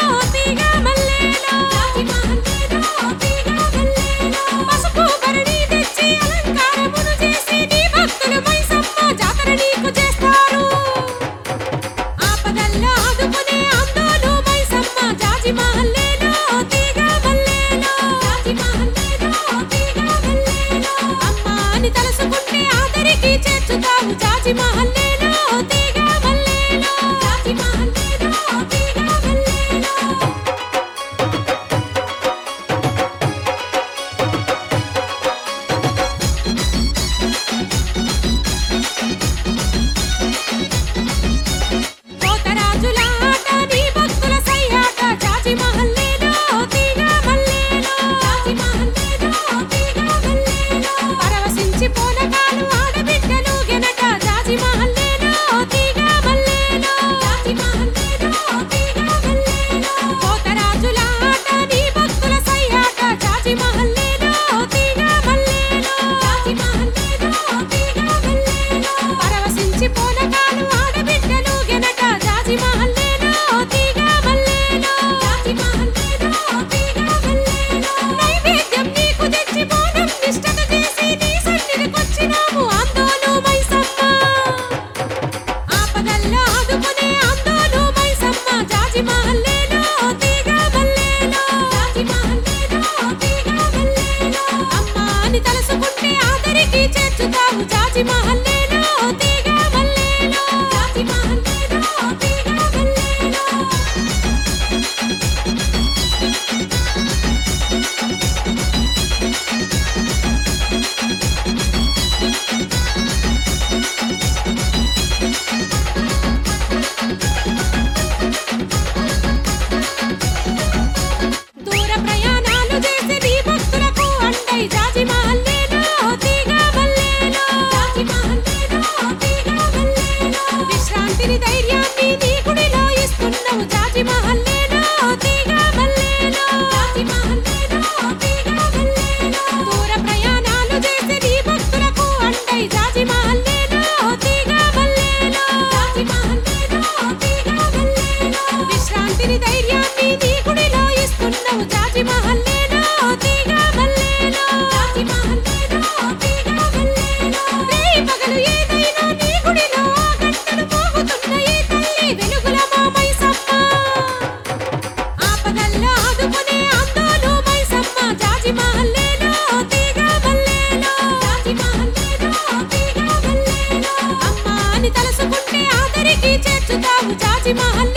తీగ మల్లేలో జాజి మహల్లేలో తీగ మల్లేలో పసుపు భరణి తెచ్చి అలంకారమును చేసి నీ భక్తులు మైసమ్మ జాతర నీకు చేస్తారు ఆపదల్లో ఆదుకునే అందోలు మైసమ్మ జాజి మహల్లేలో తీగ మల్లేలో జాజి మహల్లేలో తీగ మల్లేలో అమ్మ అని తలుసుకుంటే ఆదరికి చేర్చుతావు జాజి మహల్లేలో తీగ మల్లేలో జాజి మహల్లేలో తీగ మల్లేలో కోతరాజుల ఆట నీ భక్తుల సయ్యాట జాజి మహల్లేలో తీగ మల్లేలో జాజి మహల్లేలో తీగ మల్లేలో పరవశించి పోనకాలు ఆడబిడ్డలు గెనట జాజి మహల్లేలో తీగ మల్లేలో జాజి మహల్లేలో తీగ మల్లేలో కోతరాజుల ఆట నీ భక్తుల సయ్యాట జాజి మహల్లేలో తీగ మల్లేలో జాజి మహల్లేలో తీగ మల్లేలో పరవశించి పోనకాలు ఆడబిడ్డలు గెనట జాజి మహల్లేలో తీగ మల్లేలో జాజి మహల్లేలో తీగ మల్లేలో నైవేద్యం నీకు తెచ్చి బోనం నిష్టత చేసి నీ సన్నిధికొచ్చినాము అందోలు మైసమ్మ ఆపదల్లో ఆదుకునే అందోలు మైసమ్మ జాజి మహల్లేలో తీగ మల్లేలో జాజి మహల్లేలో తీగ మల్లేలో అమ్మ అని తలుసుకుంటే ఆదరికి చేర్చుతావు జాజి మహల్లేలో తీగ మల్లేలో జాజి మహల్లేలో తీగ మల్లేలో దూర ప్రయాణాలు చేసి నీ భక్తులకు అండై జాజి మహల్లేలో తీగ మల్లేలో జాజి మహల్లేలో తీగ మల్లేలో విశ్రాంతిని ధైర్యాన్ని నీ గుడిలో ఇస్తున్నావు జాజి మహల్లేలో తీగ మల్లేలో జాజి మహల్లేలో తీగ మల్లేలో దూర ప్రయాణాలు చేసి నీ భక్తులకు అండై జాజి మహల్లేలో తీగ మల్లేలో జాజి మహల్లేలో తీగ మల్లేలో విశ్రాంతిని ధైర్యాన్ని నీ గుడిలో ఇస్తున్నావు జాజి మహల్లేలో తీగ మల్లేలో జాజి మహల్లేలో తీగ మల్లేలో రేయి పగలు ఏదైనా నీ గుడిలో గంటలు మోగుతున్న ఈ తల్లి వెలుగుల మా మైసమ్మ ఆపదల్లో ఆదుకునే అందోలు మైసమ్మ జాజి మహల్లేలో తీగ మల్లేలో జాజి మహల్లేలో తీగ మల్లేలో అమ్మ అని తలుసుకుంటే ఆదరికి చేర్చుతావు జాజి మహల్లేలో